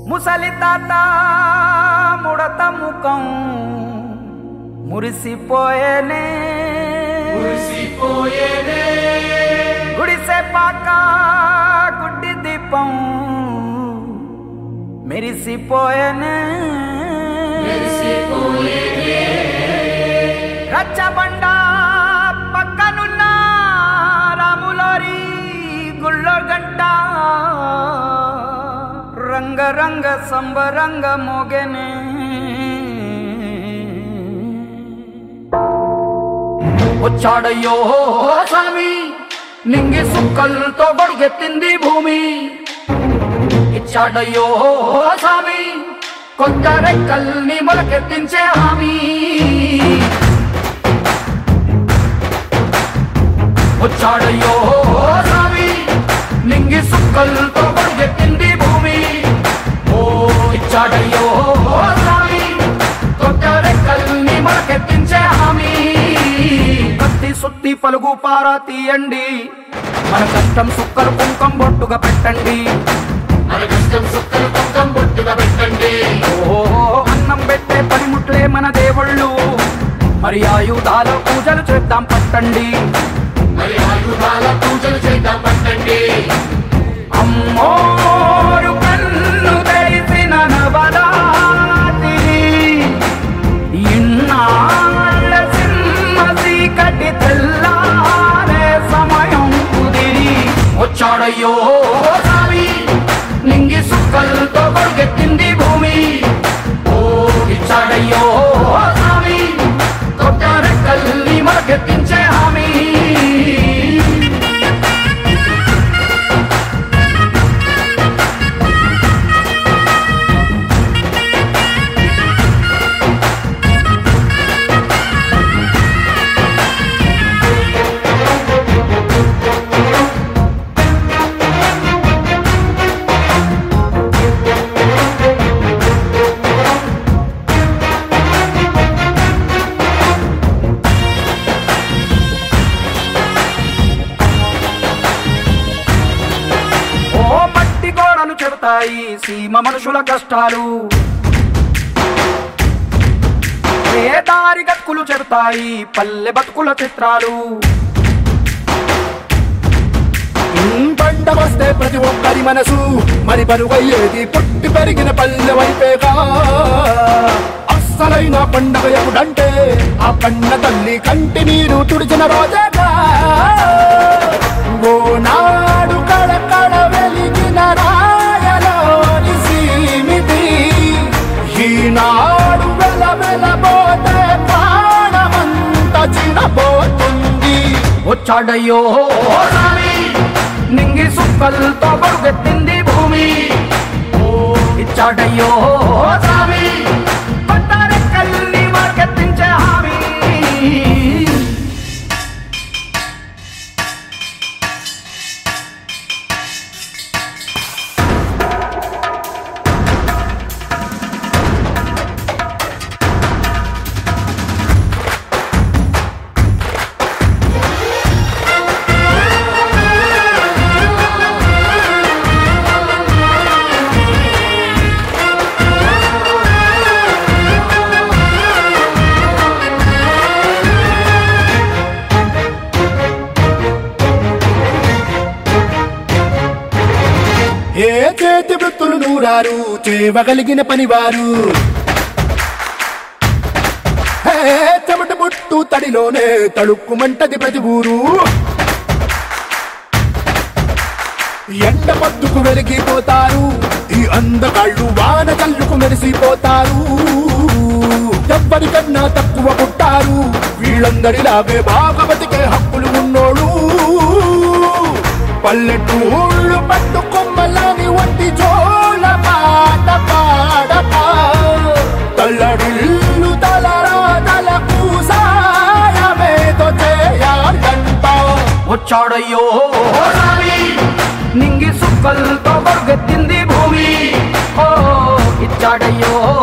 ముసలి తాత ముడత ముఖం మురిసిపోయేనే గుడిసె పాక గుడ్డి దీపం మెరిసిపోయేనే రచ్చబండ పక్కనున్న రాములారి గుళ్ళో గంట రంగరంగ సంబరంగ మోగెనే వచ్చాడయ్యో స్వామి నింగి సుక్కలతో బడిగెత్తింది భూమి ఇచ్చాడయ్యో స్వామి కొత్త రెక్కల్ని మొలకెత్తించే హామీ వచ్చాడయ్యో స్వామి నింగి సుక్కలతో బడిగెత్తింది భూమి ఓ ఇచ్చాడయ్యో స్వామి కొత్త రెక్కల్ని మొలకెత్తించే హామీ కత్తి సుత్తి పలుగు పారా తీయండి మన కష్టం సుక్కలు కుంకం బొట్టుగా పెట్టండి ఓ అన్నం పెట్టే పనిముట్లే మన దేవుళ్ళు మరి ఆయుధాల పూజలు చేద్దాం పట్టండి అమ్మోరు కన్ను తెరిసిన నవరాత్రి ఇన్నాళ్ళ సింహ చీకటి తెల్లారే సమయం కుదిరి వచ్చాడయ్యో స్వామి నింగి సుక్కలతో కొడుకెత్తింది భూమి ఓ ఇచ్చాడయ్యో స్వామి కొత్త రెక్కల్ని మొలకెత్తించే హామీ చెబుతాయి సీమ మనుషుల కష్టాలు ఏ దారి గక్కులు చెబుతాయి పల్లె బతుకుల చిత్రాలు పంట వస్తే ప్రతి ఒక్కరి మనసు మరి బరువయ్యేది పుట్టి పెరిగిన పల్లె వైపేగా అస్సలైన పండగ ఎప్పుడంటే ఆ పండ తల్లి కంటి నీరు తుడిచిన రోజేగా ఓ నాడు కడకడ వెలిగిన రాయలోని సీమితి ఈనాడు వెలవెలబోతే ప్రాణమంత చిన్నపోతుంది వచ్చాడయ్యో స్వామి నింగి సుక్కలతో బరుగెత్తింది భూమి ఓ ఇచ్చాడయ్యో స్వామి కొత్త రెక్కల్ని మొలకెత్తించే హామీ ఏ చేతి వృత్తులు నూరారు చేయగలిగిన పనివారు చెమట పుట్టు తడిలోనే తడుక్కుమంటది ప్రతి ఊరు ఎండ పద్దుకు వెలిగిపోతారు ఈ అందగాళ్ళు వాన కళ్ళుకు మెరిసిపోతారు ఎవ్వరికన్నా తక్కువ పుట్టారు వీళ్ళందరిలాగే బాగా బతికే హక్కులు ఉన్నోడు పల్లెటూళ్ళు పట్టుకొమ్మలని వంటి జోల పాట పాడక తల్లడిల్లు తలరాతలకు సాయమేదో చేయాలంట వచ్చాడయ్యో స్వామి నింగి సుక్కలతో బరుగెత్తింది భూమి ఓ ఇచ్చాడయ్యో